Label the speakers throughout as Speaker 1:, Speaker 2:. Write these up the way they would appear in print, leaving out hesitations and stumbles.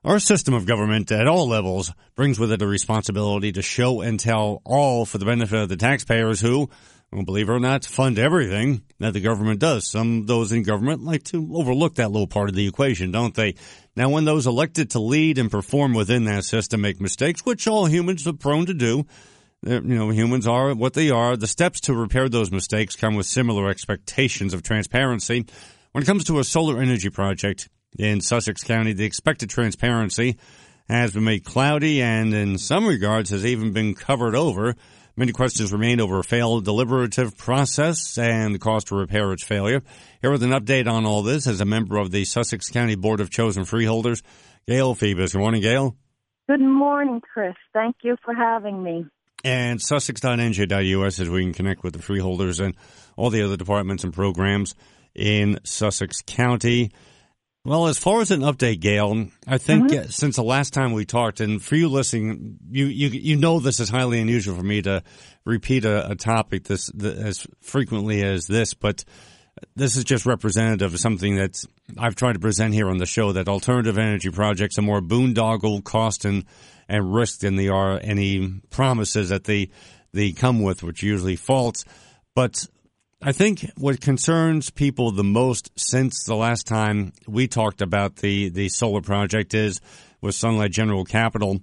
Speaker 1: Our system of government at all levels brings with it a responsibility to show and tell all for the benefit of the taxpayers who, well, believe it or not, fund everything that the government does. Some those in government like to overlook that little part of the equation, don't they? Now, when those elected to lead and perform within that system make mistakes, which all humans are prone to do, humans are what they are, the steps to repair those mistakes come with similar expectations of transparency. When it comes to a solar energy project in Sussex County, the expected transparency has been made cloudy and in some regards has even been covered over. Many questions remain over a failed deliberative process and the cost to repair its failure. Here with an update on all this is a member of the Sussex County Board of Chosen Freeholders, Gail Phoebus. Good morning, Gail.
Speaker 2: Good morning, Chris. Thank you for having me.
Speaker 1: And sussex.nj.us is where you can connect with the freeholders and all the other departments and programs in Sussex County. Well, as far as an update, Gail, I think since the last time we talked, and for you listening, you know this is highly unusual for me to repeat a topic as frequently as this, but this is just representative of something that I've tried to present here on the show, that alternative energy projects are more boondoggle cost and risk than they are any promises that they come with, which usually false. But I think what concerns people the most since the last time we talked about the solar project is with Sunlight General Capital,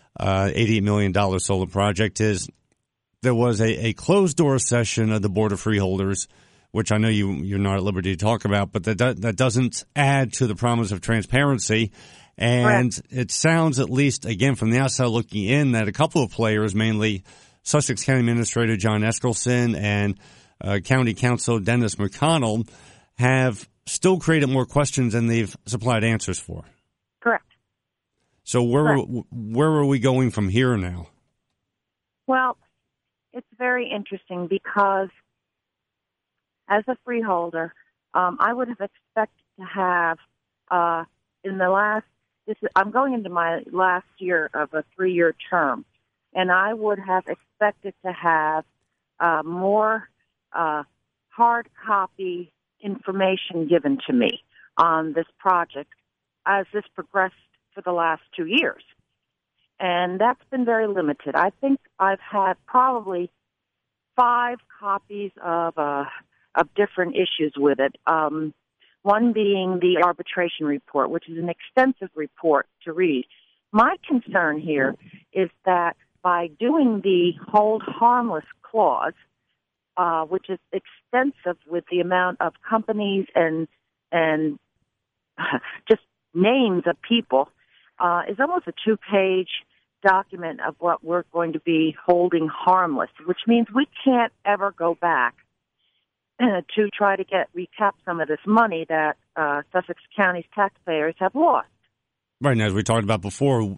Speaker 1: $88 million solar project, is there was a closed-door session of the Board of Freeholders, which I know you're not at liberty to talk about, but that doesn't add to the promise of transparency. And It sounds, at least, again, from the outside looking in, that a couple of players, mainly Sussex County Administrator John Eskelson and County Council Dennis McConnell, have still created more questions than they've supplied answers for.
Speaker 2: Correct.
Speaker 1: So where are we going from here now?
Speaker 2: Well, it's very interesting because as a freeholder, I would have expected to have I'm going into my last year of a 3-year term, and I would have expected to have more hard copy information given to me on this project as this progressed for the last 2 years. And that's been very limited. I think I've had probably 5 copies of different issues with it. One being the arbitration report, which is an extensive report to read. My concern here is that by doing the hold harmless clause, which is extensive with the amount of companies and just names of people, is almost a 2-page document of what we're going to be holding harmless, which means we can't ever go back to try to recap some of this money that Sussex County's taxpayers have lost.
Speaker 1: Right, and as we talked about before,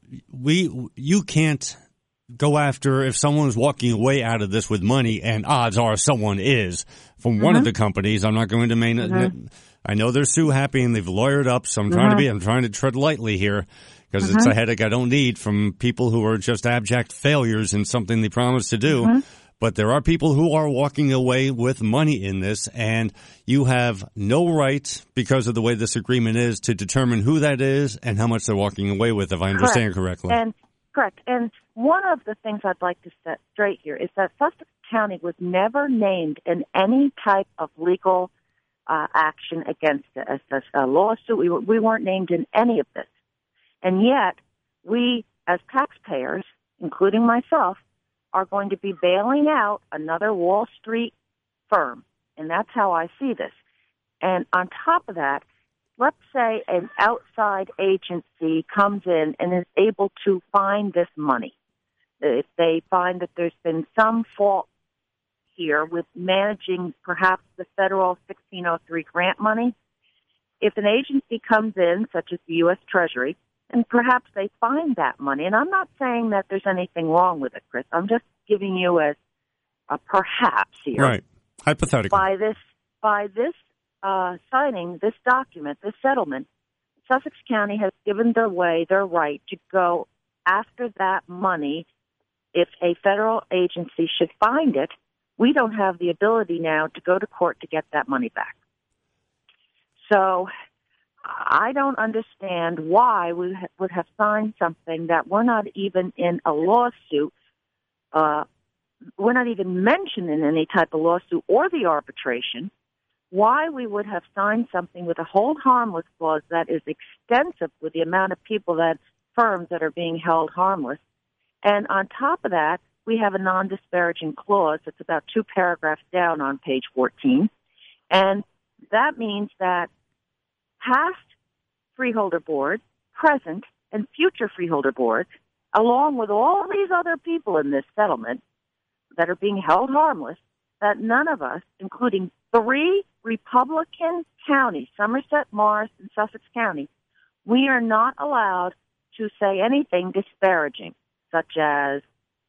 Speaker 1: you can't go after if someone's walking away out of this with money, and odds are someone is from one of the companies. I'm not going to I know they're sue happy and they've lawyered up, so I'm trying to tread lightly here because it's a headache I don't need from people who are just abject failures in something they promised to do. But there are people who are walking away with money in this, and you have no right, because of the way this agreement is, to determine who that is and how much they're walking away with, if I understand correctly.
Speaker 2: Correct. And one of the things I'd like to set straight here is that Sussex County was never named in any type of legal action against it, as a lawsuit. We weren't named in any of this. And yet, we, as taxpayers, including myself, are going to be bailing out another Wall Street firm. And that's how I see this. And on top of that, let's say an outside agency comes in and is able to find this money. If they find that there's been some fault here with managing perhaps the federal 1603 grant money, if an agency comes in, such as the U.S. Treasury, and perhaps they find that money, and I'm not saying that there's anything wrong with it, Chris. I'm just giving you as a perhaps here.
Speaker 1: Right. Hypothetical.
Speaker 2: By this signing this document, this settlement, Sussex County has given their right to go after that money. If a federal agency should find it, we don't have the ability now to go to court to get that money back. So I don't understand why we would have signed something that we're not even in a lawsuit. We're not even mentioned in any type of lawsuit or the arbitration. Why we would have signed something with a hold harmless clause that is extensive with the amount of firms that are being held harmless. And on top of that, we have a non-disparaging clause that's about 2 paragraphs down on page 14. And that means that past freeholder boards, present, and future freeholder boards, along with all these other people in this settlement that are being held harmless, that none of us, including 3 Republican counties, Somerset, Morris, and Sussex County, we are not allowed to say anything disparaging, such as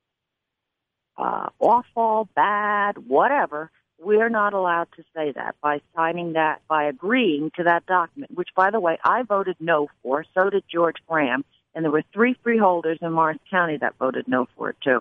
Speaker 2: awful, bad, whatever. We're not allowed to say that by signing that, by agreeing to that document, which, by the way, I voted no for. So did George Graham. And there were 3 freeholders in Morris County that voted no for it, too.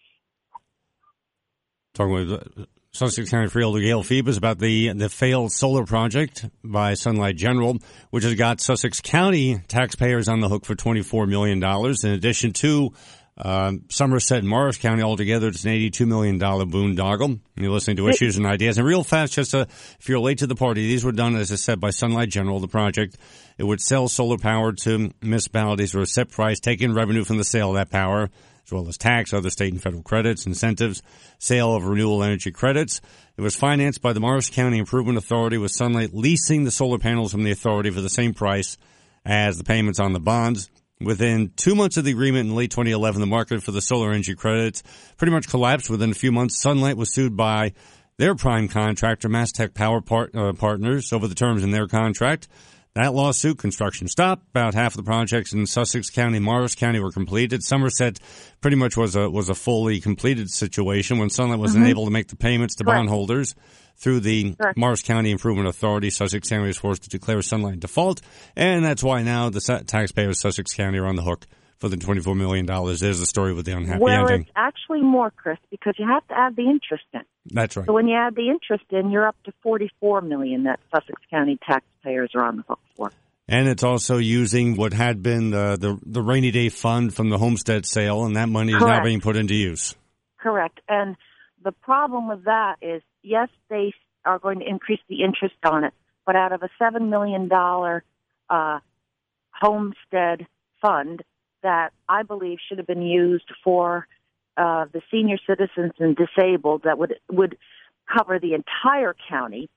Speaker 1: Talking with Sussex County Freeholder Gail Phoebus about the failed solar project by Sunlight General, which has got Sussex County taxpayers on the hook for $24 million. In addition to Somerset and Morris County altogether, it's an $82 million boondoggle. You're listening to Issues and Ideas. And real fast, if you're late to the party, these were done, as I said, by Sunlight General, the project. It would sell solar power to municipalities for a set price, take in revenue from the sale of that power, as well as tax, other state and federal credits, incentives, sale of renewable energy credits. It was financed by the Morris County Improvement Authority, with Sunlight leasing the solar panels from the authority for the same price as the payments on the bonds. Within 2 months of the agreement in late 2011, the market for the solar energy credits pretty much collapsed. Within a few months, Sunlight was sued by their prime contractor, Mastech Power Partners, over the terms in their contract. That lawsuit, construction stopped. About half of the projects in Sussex County and Morris County were completed. Somerset pretty much was a fully completed situation when Sunlight was unable to make the payments to bondholders through the Morris County Improvement Authority. Sussex County was forced to declare Sunlight in default, and that's why now the taxpayers of Sussex County are on the hook for the $24 million. There's the story with the unhappy ending.
Speaker 2: Well, it's actually more, Chris, because you have to add the interest in.
Speaker 1: That's right.
Speaker 2: So when you add the interest in, you're up to $44 million that Sussex County taxpayers are on the hook for.
Speaker 1: And it's also using what had been the rainy day fund from the homestead sale, and that money is now being put into use. Correct.
Speaker 2: And the problem with that is, yes, they are going to increase the interest on it, but out of a $7 million homestead fund that I believe should have been used for the senior citizens and disabled, that would cover the entire county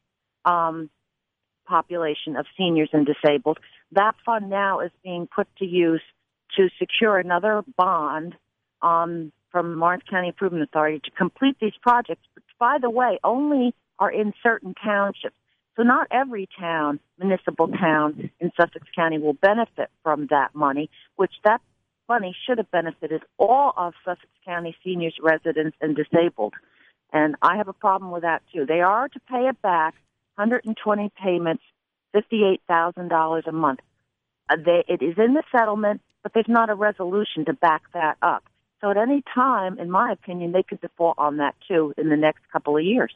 Speaker 2: population of seniors and disabled, that fund now is being put to use to secure another bond from Morris County Improvement Authority to complete these projects, which, by the way, only are in certain townships. So not every municipal town in Sussex County will benefit from that money, which that money should have benefited all of Sussex County seniors, residents, and disabled. And I have a problem with that, too. They are to pay it back, 120 payments, $58,000 a month. It is in the settlement, but there's not a resolution to back that up. So at any time, in my opinion, they could default on that, too, in the next couple of years.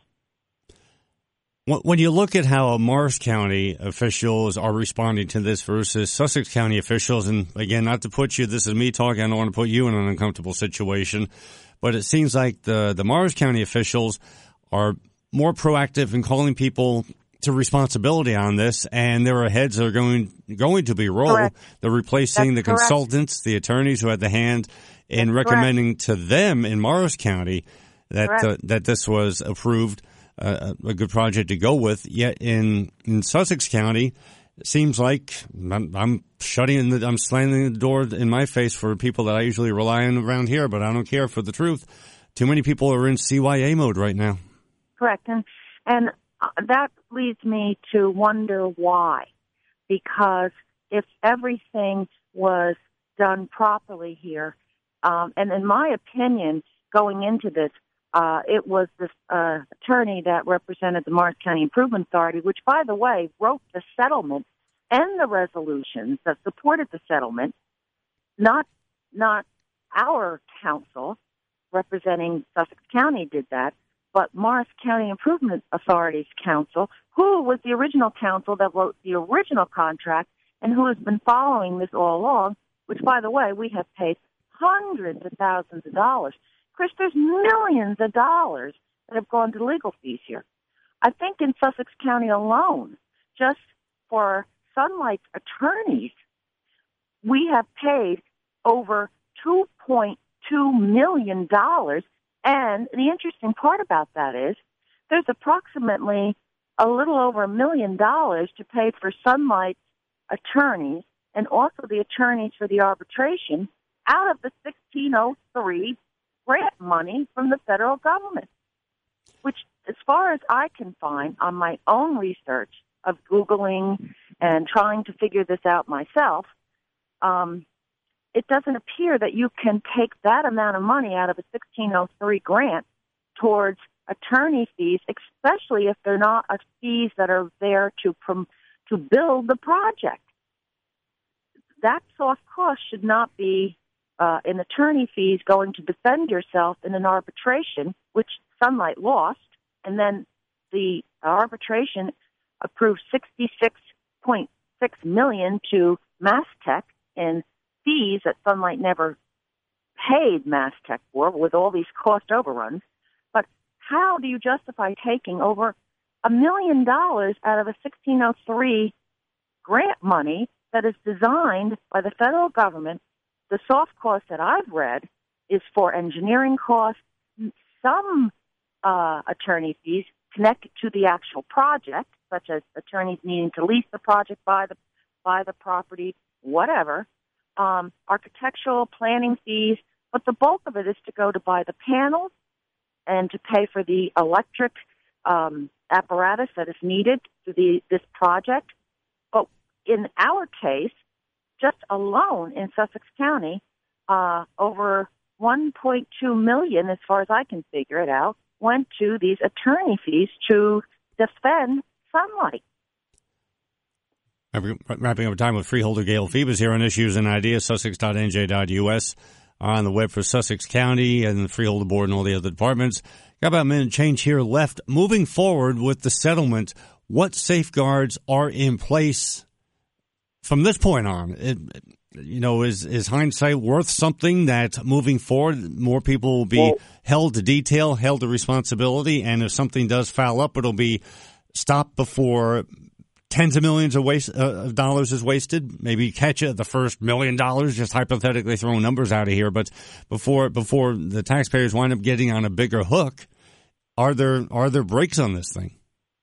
Speaker 1: When you look at how Morris County officials are responding to this versus Sussex County officials, and again, not to put you, this is me talking, I don't want to put you in an uncomfortable situation, but it seems like the Morris County officials are more proactive in calling people to responsibility on this, and their heads are going to be rolled.
Speaker 2: Correct.
Speaker 1: They're replacing
Speaker 2: That's
Speaker 1: the consultants, the attorneys who had the hand in recommending to them in Morris County that this was approved. A good project to go with. Yet in Sussex County, it seems like I'm slamming the door in my face for people that I usually rely on around here, but I don't care for the truth. Too many people are in CYA mode right now.
Speaker 2: Correct. And that leads me to wonder why. Because if everything was done properly here, and in my opinion, going into this, it was this attorney that represented the Morris County Improvement Authority, which, by the way, wrote the settlement and the resolutions that supported the settlement, not our counsel representing Sussex County did that. but Morris County Improvement Authority's counsel, who was the original counsel that wrote the original contract and who has been following this all along, which, by the way, we have paid hundreds of thousands of dollars. Chris, there's millions of dollars that have gone to legal fees here. I think in Sussex County alone, just for Sunlight's attorneys, we have paid over $2.2 million. And the interesting part about that is there's approximately a little over $1 million to pay for Sunlight's attorneys and also the attorneys for the arbitration out of the 1603 grant money from the federal government, which, as far as I can find on my own research of Googling and trying to figure this out myself, it doesn't appear that you can take that amount of money out of a 1603 grant towards attorney fees, especially if they're not fees that are there to build the project. That soft cost should not be in attorney fees going to defend yourself in an arbitration, which Sunlight lost, and then the arbitration approved $66.6 million to MassTech in fees that Sunlight never paid MassTech for with all these cost overruns. But how do you justify taking over $1 million out of a 1603 grant money that is designed by the federal government? The soft cost that I've read is for engineering costs, some attorney fees connected to the actual project, such as attorneys needing to lease the project, buy the property, whatever, architectural planning fees, but the bulk of it is to go to buy the panels and to pay for the electric apparatus that is needed for this project. But in our case, just alone in Sussex County, over $1.2 million, as far as I can figure it out, went to these attorney fees to defend Sunlight.
Speaker 1: Wrapping up time with freeholder Gail Phoebus here on Issues and Ideas, sussex.nj.us, on the web for Sussex County and the Freeholder Board and all the other departments. Got about a minute change here left. Moving forward with the settlement, what safeguards are in place from this point on? Is hindsight worth something that moving forward more people will be held to detail, held to responsibility, and if something does foul up, it'll be stopped before tens of millions of dollars is wasted? Maybe catch it at the first $1 million, just hypothetically throwing numbers out of here. But before the taxpayers wind up getting on a bigger hook, are there breaks on this thing?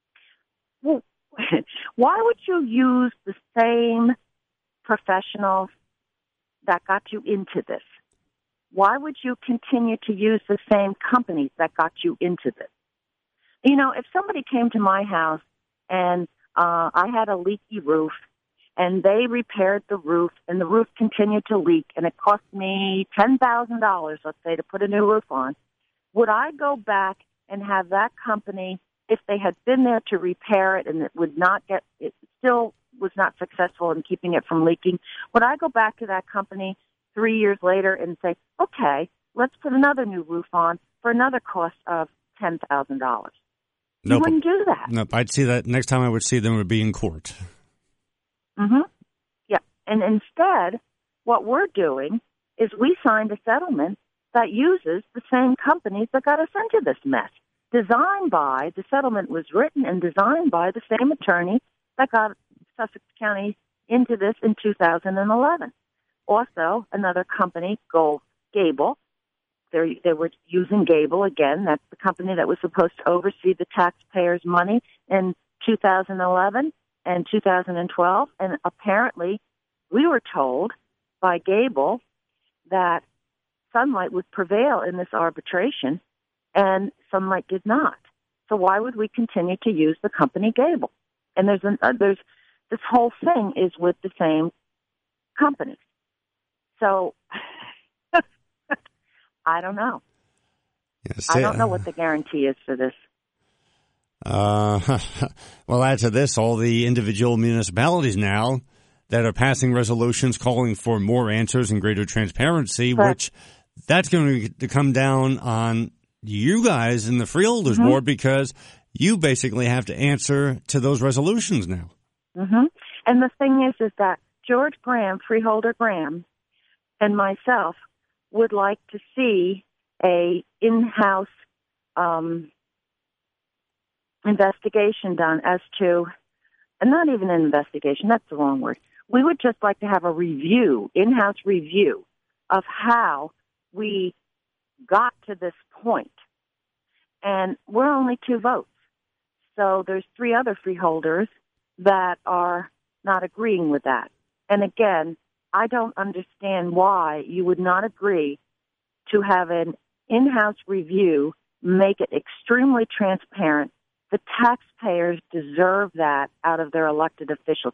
Speaker 2: Well, why would you use the same professionals that got you into this? Why would you continue to use the same companies that got you into this? You know, if somebody came to my house and I had a leaky roof, and they repaired the roof, and the roof continued to leak, and it cost me $10,000, let's say, to put a new roof on, would I go back and have that company, if they had been there to repair it and it still was not successful in keeping it from leaking, would I go back to that company 3 years later and say, okay, let's put another new roof on for another cost of $10,000? You wouldn't do that.
Speaker 1: Nope. I'd see that next time I would see them would be in court.
Speaker 2: Mm-hmm. Yeah. And instead, what we're doing is we signed a settlement that uses the same companies that got us into this mess. The settlement was written and designed by the same attorney that got Sussex County into this in 2011. Also, another company, Gable. They were using Gable again. That's the company that was supposed to oversee the taxpayers' money in 2011 and 2012. And apparently, we were told by Gable that Sunlight would prevail in this arbitration, and Sunlight did not. So why would we continue to use the company Gable? And there's this whole thing is with the same companies. So I don't know. Yes, I don't know what the guarantee is for this.
Speaker 1: Well, add to this, all the individual municipalities now that are passing resolutions calling for more answers and greater transparency,
Speaker 2: Correct.
Speaker 1: Which that's going to come down on you guys in the Freeholders Board because you basically have to answer to those resolutions now.
Speaker 2: Mm-hmm. And the thing is that George Graham, Freeholder Graham, and myself would like to see a in-house investigation done as to, and not even an investigation, that's the wrong word. We would just like to have a review, in-house review of how we got to this point. And we're only 2 votes. So there's 3 other freeholders that are not agreeing with that. And again, I don't understand why you would not agree to have an in-house review, make it extremely transparent. The taxpayers deserve that out of their elected officials.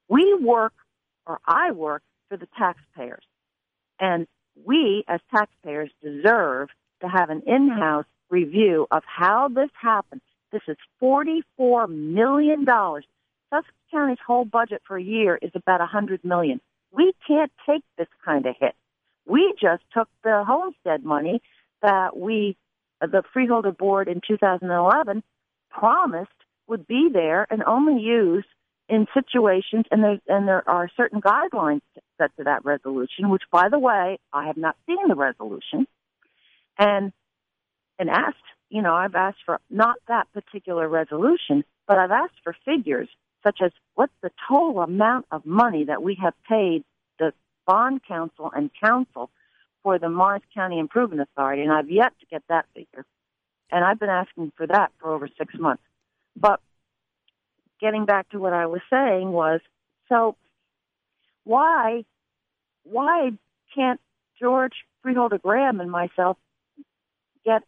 Speaker 2: I work for the taxpayers. And we, as taxpayers, deserve to have an in-house review of how this happened. This is $44 million. Sussex County's whole budget for a year is about $100 million. We can't take this kind of hit. We just took the homestead money that the Freeholder Board in 2011 promised would be there and only used in situations, and there are certain guidelines set to that resolution, which, by the way, I have not seen the resolution, and asked, I've asked for not that particular resolution, but I've asked for figures such as what's the total amount of money that we have paid the bond counsel and counsel for the Morris County Improvement Authority, and I've yet to get that figure. And I've been asking for that for over 6 months. But getting back to what I was saying was, so why can't George Freeholder Graham and myself get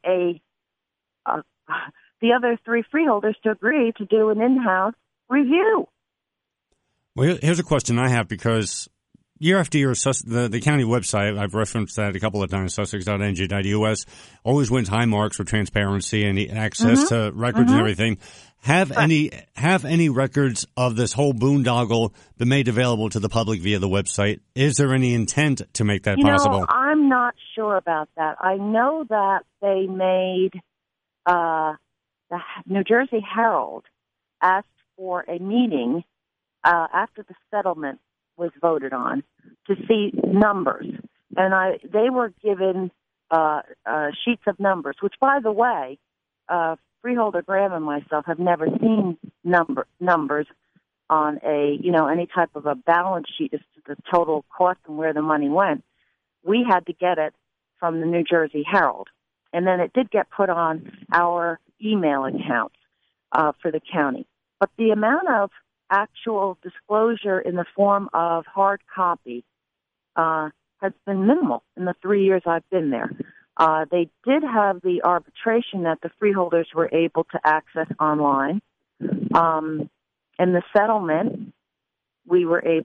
Speaker 2: the other 3 freeholders to agree to do an in-house review?
Speaker 1: Well, here's a question I have, because year after year, the county website, I've referenced that a couple of times, sussex.nj.us, always wins high marks for transparency and access to records and everything. Have any records of this whole boondoggle been made available to the public via the website? Is there any intent to make that possible?
Speaker 2: I'm not sure about that. I know that they made the New Jersey Herald asked for a meeting after the settlement was voted on to see numbers, and they were given sheets of numbers, which, by the way, Freeholder Graham and myself have never seen numbers on any type of a balance sheet as to the total cost and where the money went. We had to get it from the New Jersey Herald, and then it did get put on our email accounts for the county. But the amount of actual disclosure in the form of hard copy has been minimal in the 3 years I've been there. They did have the arbitration that the freeholders were able to access online. And the settlement, we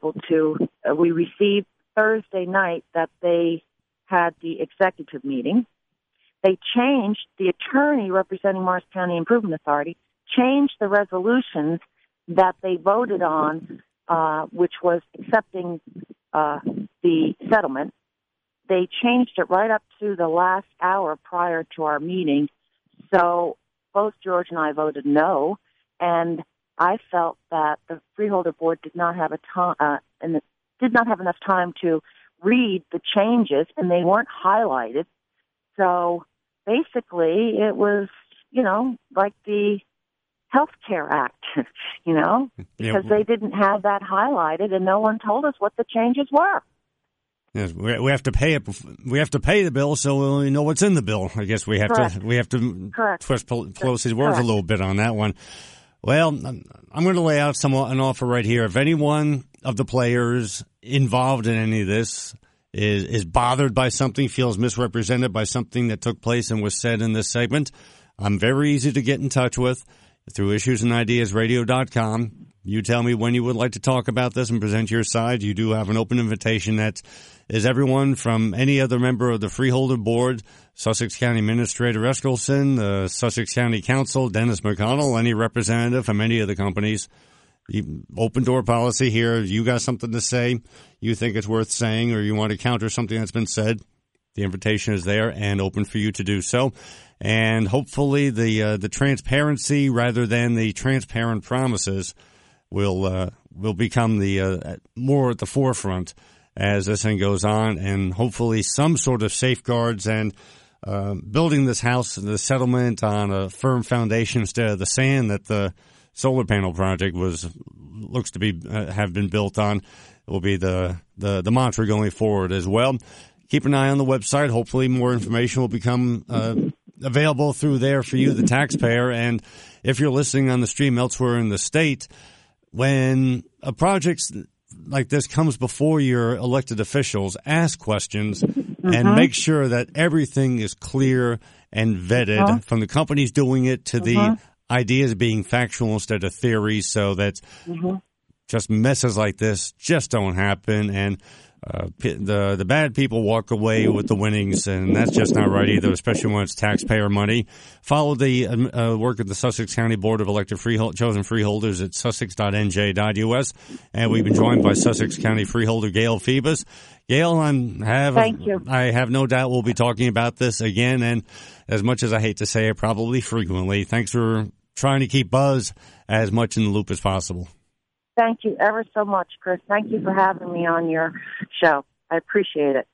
Speaker 2: received Thursday night that they had the executive meeting. They changed, the attorney representing Morris County Improvement Authority, changed the resolutions that they voted on, which was accepting the settlement. They changed it right up to the last hour prior to our meeting. So both George and I voted no, and I felt that the Freeholder Board did not have enough time to read the changes, and they weren't highlighted. So basically, it was, like the Health Care Act, because they didn't have that highlighted, and no one told us what the changes were.
Speaker 1: Yes, we have to pay it. We have to pay the bill, so we know what's in the bill. I guess we have to twist Pelosi's words a little bit on that one. Well, I'm going to lay out an offer right here. If anyone of the players involved in any of this is bothered by something, feels misrepresented by something that took place and was said in this segment, I'm very easy to get in touch with through issuesandideasradio.com. You tell me when you would like to talk about this and present your side. You do have an open invitation that is everyone from any other member of the Freeholder Board, Sussex County Administrator Eskelson, the Sussex County Council, Dennis McConnell, any representative from any of the companies. Open door policy here. You got something to say, you think it's worth saying, or you want to counter something that's been said, the invitation is there and open for you to do so. and hopefully the transparency rather than the transparent promises will become the more at the forefront as this thing goes on, and hopefully some sort of safeguards and building this house, the settlement, on a firm foundation instead of the sand that the solar panel project looks to be have been built on, will be the mantra going forward as well. Keep an eye on the website. Hopefully more information will become available through there for you, the taxpayer. And if you're listening on the stream elsewhere in the state, when a project like this comes before your elected officials, ask questions and make sure that everything is clear and vetted from the companies doing it to the ideas being factual instead of theories, so that just messes like this just don't happen, and the bad people walk away with the winnings, and that's just not right either, especially when it's taxpayer money. Follow the work of the Sussex County Board of Elected Chosen Freeholders at sussex.nj.us, and we've been joined by Sussex County Freeholder Gail Phoebus. Gail,
Speaker 2: thank you.
Speaker 1: I have no doubt we'll be talking about this again, and as much as I hate to say it, probably frequently. Thanks for trying to keep Buzz as much in the loop as possible.
Speaker 2: Thank you ever so much, Chris. Thank you for having me on your show. I appreciate it.